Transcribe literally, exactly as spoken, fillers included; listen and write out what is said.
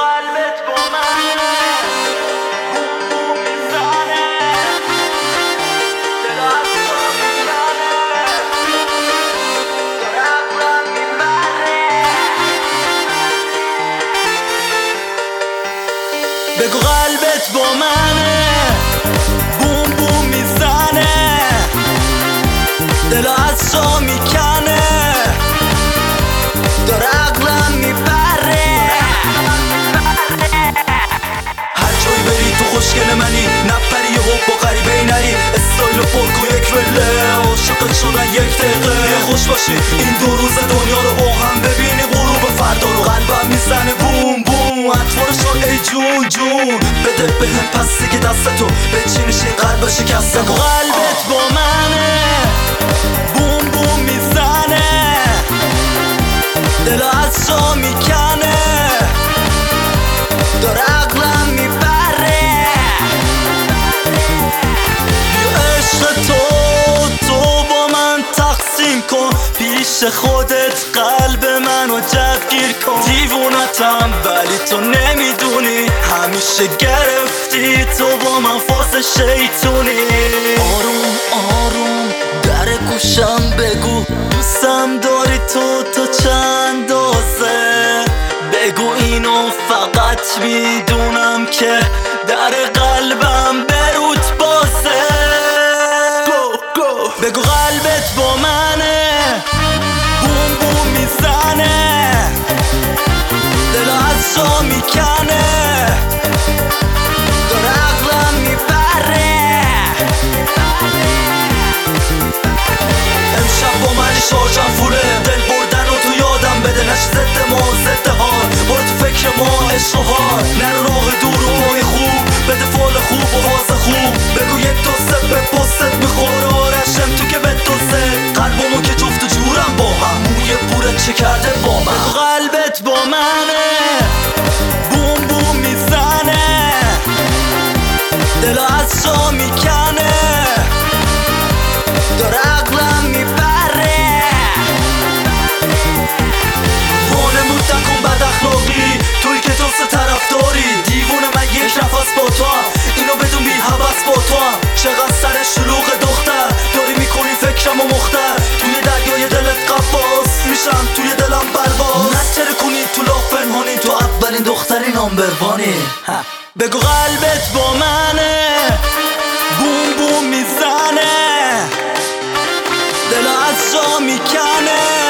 قلبت با منه، بوم بوم میزنه، دل از تو میکنه، داره عقلم میبره. بگو قلبت با منه، بوم بوم میزنه، دل از تو میکنه، داره عقلم میبره. هر جایی بری تو خوشگل منی، نپری یه حب با غریبه نری، استایل و فرک و یک وله، عاشقت شدن یک دقیقه. یه خوش باشی این دو روز دنیا رو با هم ببینی، غروب فردا رو قلبم میزنه بوم بوم. اطوارشو ای جون جون بده بهم پس دیگه دستتو بچینش این قلب شکسته. قلبت با منه، بوم بوم میزنه، دل از تو میکنه، داره عقلم میبره. بیا عشق تو تو با من تقسیم کن، پیش خودت قلب منو جوگیر کن. دیوونتم ولی تو نمیدونی، همیشه گرفتی تو با من فاس شیطونی. آروم آروم در گوشم بگو دوستم داری تو تا چند دوزه. بگو اینو فقط میدونم که در قلبم بروت بازه. بگو قلبت با منه، بوم بوم میزنه، دل از تو میکنه، داره عقلم میبره. امشب با منی شارژم فوله، دل بردن و تو یادم بده. نش ضد ما ضد حال، برو تو فکر ما عشق و حال. نرو راه دور و پای خوب، بده فال خوب و حاضر خوب. بگو یک دو سه به پستت میخوره آرشم تو که به دوسته. قلبمو که جفت و جورم با هم، موی بورت چه کرده با من. بگو قلبت با منه، بوم بوم میزنه، دل از تو میکنه، داره عقلم میبره. وانمود نکن بد اخلاقی، توی که تو سه طرف داری. دیوونه من یک نفس با تو هم، اینو بدون بی حوث با تو هم. چقدر سر شلوغ دختر داری میکنی فکرم و مختر. توی دریای دلت قفاس میشم، توی دلم بلواس. نتره کنی تو لاف پنهانی، تو اولین دختری نامبروانی. بگو قلبت با منه، بوم بوم میزنه، دل از تو میکنه،